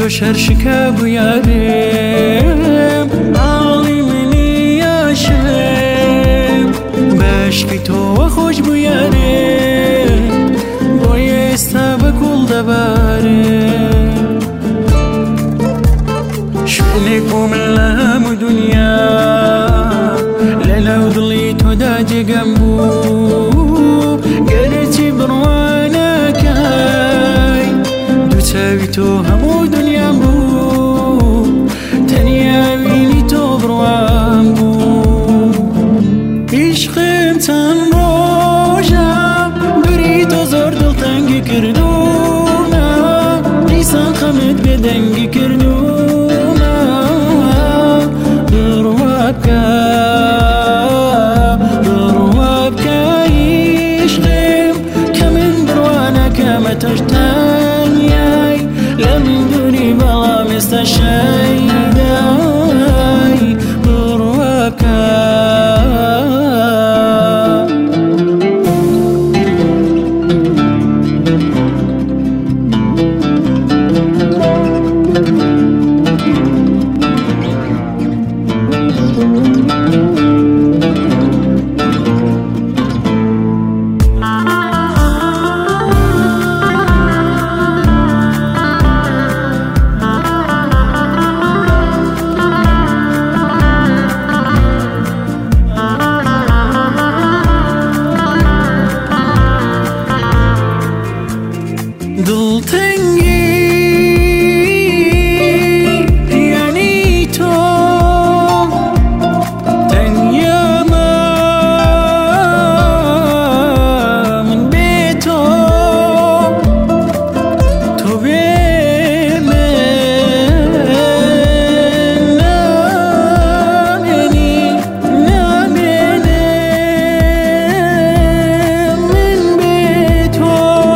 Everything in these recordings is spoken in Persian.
شرشكا بيارم عالي مني يا شم باشكي تو خوش بيارم بوي استابك والدبارم شونكم اللهم دنيا لو ضليت وداجي جنبو قرتي بروانا كاي دوتاويتو همو دنيا بو تنيا ويني تو بروان بو عشقم تن روجا بريتو زور دل تنگي كردونا ليسان خمت بدنگي كردونا بروابكا تشتانياي لمن دوني بلا مستشايداي برواكا دل تنگی یعنی تو تنیا من به تو به من نامنی من به تو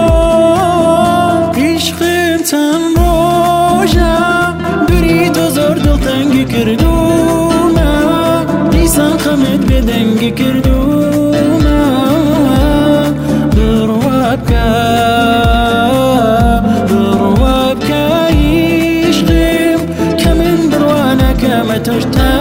تم روجا بريتو زور دل تنگي كردونا ليسان خمت بدنگي كردونا بروابكا عشقم كمن بروانا كما تشتاق